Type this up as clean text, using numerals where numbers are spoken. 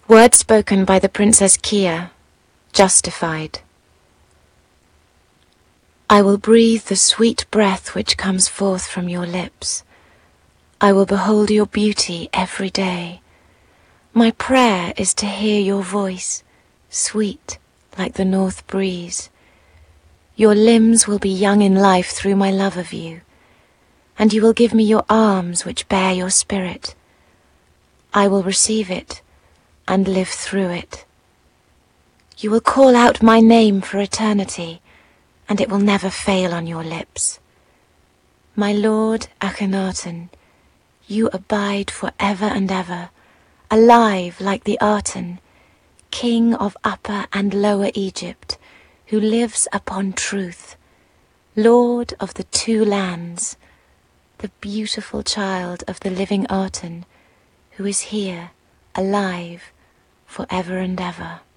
Word spoken by the Princess Kia, justified. I will breathe the sweet breath which comes forth from your lips. I will behold your beauty every day. My prayer is to hear your voice, sweet like the north breeze. Your limbs will be young in life through my love of you, and you will give me your arms which bear your spirit. I will receive it and live through it. You will call out my name for eternity, and it will never fail on your lips. My Lord Akhenaten, you abide for ever and ever, alive like the Aten, king of Upper and Lower Egypt, who lives upon truth, Lord of the two lands, the beautiful child of the living Aten, who is here, alive, for ever and ever.